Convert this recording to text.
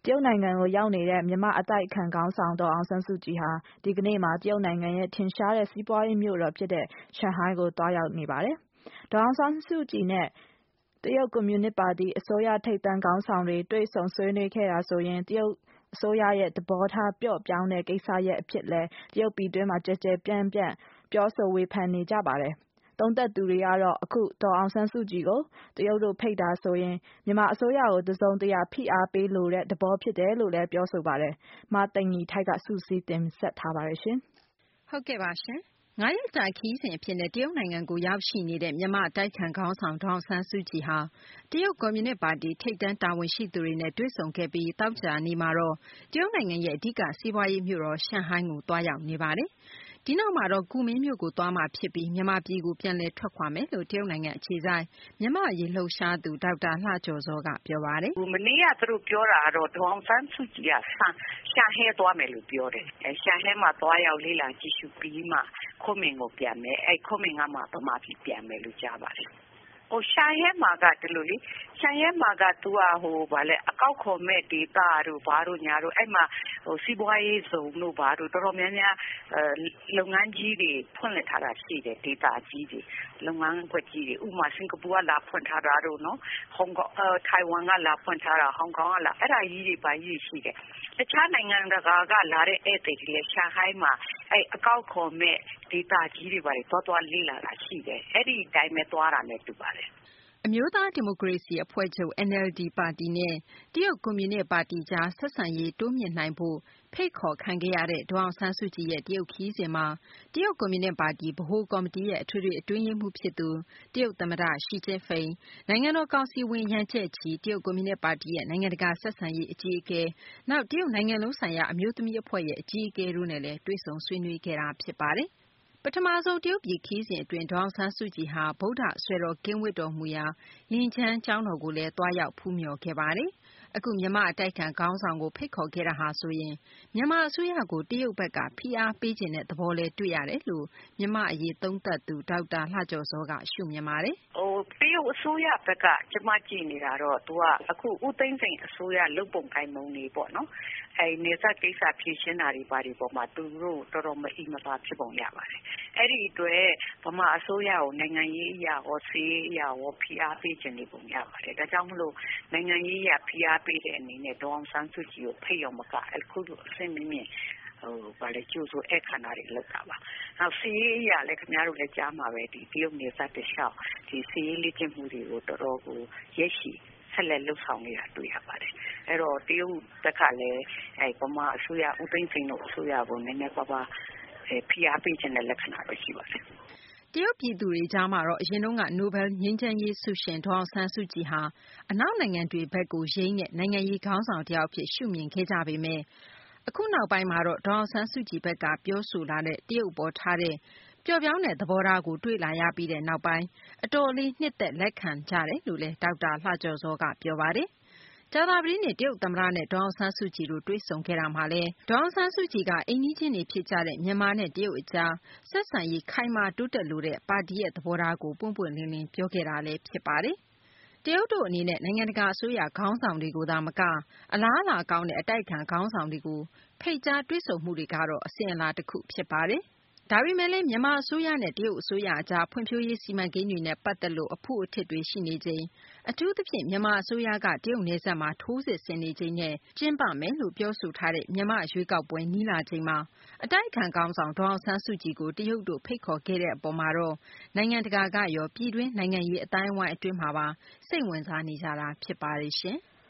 တရုတ်နိုင်ငံကိုရောက်နေတဲ့မြန်မာအတိုက်အခံခေါင်းဆောင်ဒေါ်အောင်ဆန်းစုကြည်ဟာဒီကနေ့မှာတရုတ်နိုင်ငံရဲ့ထင်ရှားတဲ့စီးပွားရေးမြို့တော်ဖြစ်တဲ့ရှန်ဟိုင်းကိုသွားရောက်နေပါတယ်။ဒေါ်အောင်ဆန်းစုကြည်နဲ့တရုတ်ကွန်မြူနစ်ပါတီအစိုးရထိပ်တန်းခေါင်းဆောင်တွေတွေ့ဆုံဆွေးနွေးခဲ့တာဆိုရင်တရုတ်အစိုးရရဲ့သဘောထားပျော့ပြောင်းတဲ့ကိစ္စရပ်အဖြစ်လဲတရုတ်ပြည်တွင်းမှာကျယ်ကျယ်ပြန့်ပြန့်ပြောဆိုဝေဖန်နေကြပါတယ်။သုံးသပ်သူတွေကတော့အခုဒေါ်အောင်ဆန်းစုကြည်ကိုတရုတ်တို့ဖိတ်တာဆိုရင်မြန်မာအစိုးရကိုတစုံတရာဖိအားပေးလိုတဲ့သဘောဖြစ်တယ်လို့လည်းပြောဆိုပါတယ်။မသိင်္ဂီထိုက်ကစုစည်းတင်ဆက်ထားပါတယ်ရှင်။ဟုတ်ကဲ့ပါရှင်။9 ရက်ကြာခရီးစဉ်အဖြစ်နဲ့တရုတ်နိုင်ငံကိုရောက်ရှိနေတဲ့မြန်မာအတိုက်အခံခေါင်းဆောင်ဒေါ်အောင်ဆန်းစုကြည်ဟာတရုတ်ကွန်မြူနစ်ပါတီထိပ်တန်းတာဝန်ရှိသူတွေနဲ့တွေ့ဆုံခဲ့ပြီးသောကြာနေ့မှာတော့တရုတ်နိုင်ငံရဲ့အဓိကစီးပွားရေးမြို့တော်ရှန်ဟိုင်းကိုသွားရောက်နေပါတယ်။ဒီနောက်မှာတော့ကူမင်းမြို့ကိုသွားမှာဖြစ်ပြီးမြန်မာပြည်ကိုပြန်လည်ထွက်ခွာမယ်လို့တရုတ်နိုင်ငံအခြေစိုက်မြန်မာ့အရေးလှုပ်ရှားသူဒေါက်တာလှကျော်ဇောကပြောပါတယ်။မနေ့ကသူတို့ပြောတာကတော့ဒေါ်အောင်ဆန်းစုကြည်ကရှန်ဟဲသွားမယ်လို့ပြောတယ်။ရှန်ဟဲမှာသွားရောက်လေ့လာကြည့်ရှုပြီးမှခွန်းမင်ကိုပြန်မယ်။ခွန်းမင်ကမှဗမာပြည်ပြန်မယ်လို့ကြားပါတယ်။ရှန်ဟဲမှာကဒီလိုလေရှန်ဟဲမှာကသူကအကောက်ခေါ်မဲ့ဒေတာတို့ဘာတို့ညာတို့အဲ့မှာစီးပွားရေးဇုံတို့ဘာတို့တော်တော်များများလုပ်ငန်းကြီးတွေဖွင့်လှစ်ထားတာရှိတယ်ဒေတာကြီးတွေလုပ်ငန်းခွက်ကြီးတွေဥပမာစင်ကာပူကလာဖွင့်ထားတာတို့နော်ဟောင်ကောင်ထိုင်ဝမ်ကလာဖွင့်ထားတာဟောင်ကောင်ကလာအဲ့ဒါကြီးတွေဘာကြီးရှိတယ်တခြားနိုင်ငံတကာကလာတဲ့ဧည့်သည်တွေလည်းရှန်ဟိုင်းမှာအဲ့အကောက်ခေါ်မဲ့ဒေတာကြီးတွေဘာတွေသွားလေ့လာတာရှိတယ်အဲ့ဒီအတိုင်းပဲသွားတာနဲ့တူပါတယ်အမျိုးသားဒီမိုကရေစီအဖွဲ့ချုပ် NLD ပါတီနဲ့တရုတ်ကွန်မြူနစ်ပါတီကြားဆက်ဆံရေးတိုးမြှင့်နိုင်ဖို့ဖိတ်ခေါ်ခံခဲ့ရတဲ့ဒေါ်အောင်ဆန်းစုကြည်ရဲ့တရုတ်ခရီးစဉ်မှာတရုတ်ကွန်မြူနစ်ပါတီဗဟိုကော်မတီရဲ့အထွေထွေအတွင်းရေးမှူးဖြစ်သူတရုတ်သမ္မတရှီကျင်းဖိန်နိုင်ငံတော်ကောင်စီဝင်ယန်ကျက်ချီတရုတ်ကွန်မြူနစ်ပါတီရဲ့နိုင်ငံတကာဆက်ဆံရေးအကြီးအကဲနောက်တရုတ်နိုင်ငံလုံးဆိုင်ရာအမျိုးသမီးအဖွဲ့ရဲ့အကြီးအကဲတို့နဲ့လည်းတွေ့ဆုံဆွေးနွေးခဲ့တာဖြစ်ပါတယ်။ပထမဆုံးတရုတ်ပြည်ခရီးစဉ်အတွင်းဒေါ်အောင်ဆန်းစုကြည်ဟာဗုဒ္ဓဆွယ်တော်ကင်းဝတ်တော်မူရာလင်ချန်းကျောင်းတော်ကိုလည်းသွားရောက်ဖူးမြော်ခဲ့ပါတယ်။အခုမြန်မာအတိုက်အခံခေါင်းဆောင်ကိုဖိတ်ခေါ်ခဲ့တာဟာဆိုရင်မြန်မာအစိုးရကိုတရုတ်ဘက်ကဖိအားပေးခြင်းတဲ့သဘောလည်းတွေ့ရတယ်လို့မြန်မာအရေးသုံးသပ်သူဒေါက်တာလှကျော်စောကရှုမြင်ပါတယ်။တရုတ်အစိုးရဘက်ကကျမကြည့်နေတာတော့သူကအခုဦးသိန်းစိန်အစိုးရလုပ်ပုံကိုင်ပုံတွေပေါ့နော်။နေဆက်ကိစ္စဖြေရှင်းတာတွေဘာတွေပေါ်မှာသူတို့တော်တော်မအီမသာဖြစ်ပုံရပါတယ်။အဲ့ဒီအတွက်ဗမာအစိုးရကိုနိုင်ငံရေးအရာရောစီးရေးအရာရောဖိအားပေးခြင်းတွေပုံရပါတယ်။ဒါကြောင့်မလို့နိုင်ငံရေးအရာဖိအားပေးတဲ့အနေနဲ့ဒေါ်အောင်ဆန်းစုကြည်ကိုဖိတ်ရောမကအခုလိုအဆင့်မြင့်ကျိုးဆိုဧည့်ခံတာတွေလုပ်တာပါ။နောက်စီးရေးအရာလည်းခင်ဗျားတို့လည်းကြားမှာပဲဒီတရုတ်နယ်စပ်တလျှောက်ဒီစီးရေးလေ့ကျင့်မှုတွေကိုတော်တော်ကိုရက်ရှိဆက်လက်လှုပ်ဆောင်နေတာတွေ့ရပါတယ်။အဲ့တော့တရုတ်ဘက်ကလည်းဗမာအစိုးရဦးသိန်းစိန်တို့အစိုးရကိုနည်းနည်းပါးပါးဖိအားပေးခြင်းတဲ့လက္ခဏာတော့ရှိပါတယ်။တရုတ်ပြည်သူတွေကြားမှာတော့အရင်တုန်းကနိုဘယ်ငြိမ်းချမ်းရေးဆုရှင်ဒေါ်အောင်ဆန်းစုကြည်ဟာအနောက်နိုင်ငံတွေဘက်ကိုယိမ်းတဲ့နိုင်ငံရေးခေါင်းဆောင်တယောက်ဖြစ်ရှုမြင်ခဲ့ကြပေမဲ့အခုနောက်ပိုင်းမှာတော့ဒေါ်အောင်ဆန်းစုကြည်ဘက်ကပြောဆိုလာတဲ့တရုတ်ပေါ်ထားတဲ့ပျော့ပြောင်းတဲ့သဘောထားကိုတွေ့လာရပြီးတဲ့နောက်ပိုင်းအတော်လေးနှစ်သက်လက်ခံကြတယ်လို့လည်းဒေါက်တာလှကျော်စောကပြောပါတယ်။ကြာသပတေးနေ့တရုတ်သမ္မတနဲ့ဒေါ်အောင်ဆန်းစုကြည်တို့တွေ့ဆုံခဲ့တာမှာလည်းဒေါ်အောင်ဆန်းစုကြည်ကအိမ်နီးချင်းတွေဖြစ်ကြတဲ့မြန်မာနဲ့တရုတ်အကြားဆက်ဆံရေးခိုင်မာတိုးတက်လိုတဲ့ပါတီရဲ့သဘောထားကိုပွင့်ပွင့်လင်းလင်းပြောခဲ့တာလည်းဖြစ်ပါတယ်။တရုတ်တို့အနေနဲ့နိုင်ငံတကာအစိုးရခေါင်းဆောင်တွေကိုသာမကအလားအလာကောင်းတဲ့အတိုက်အခံခေါင်းဆောင်တွေကိုဖိတ်ကြားတွေ့ဆုံမှုတွေကတော့အစဉ်အလာတစ်ခုဖြစ်ပါတယ်။ဒါပေမဲ့လည်းမြန်မာအစိုးရနဲ့တရုတ်အစိုးရအကြားဖွံ့ဖြိုးရေးစီမံကိန်းတွေနဲ့ပတ်သက်လို့အဖုအထစ်တွေရှိနေချိန်အထူးသဖြင့်မြန်မာအစိုးရကတရုတ်နယ်စပ်မှာထိုးစစ်ဆင်နေချိန်နဲ့ကျင်းပမယ်လို့ပြောဆိုထားတဲ့မြန်မာရွေးကောက်ပွဲနီးလာချိန်မှာအတိုက်အခံခေါင်းဆောင်ဒေါ်အောင်ဆန်းစုကြည်ကိုတရုတ်တို့ဖိတ်ခေါ်ခဲ့တဲ့အပေါ်မှာတော့နိုင်ငံတကာကရောပြည်တွင်းနိုင်ငံရေးအတိုင်းအဝိုင်းအတွင်းမှာပါစိတ်ဝင်စားနေကြတာဖြစ်ပါတယ်ရှင်။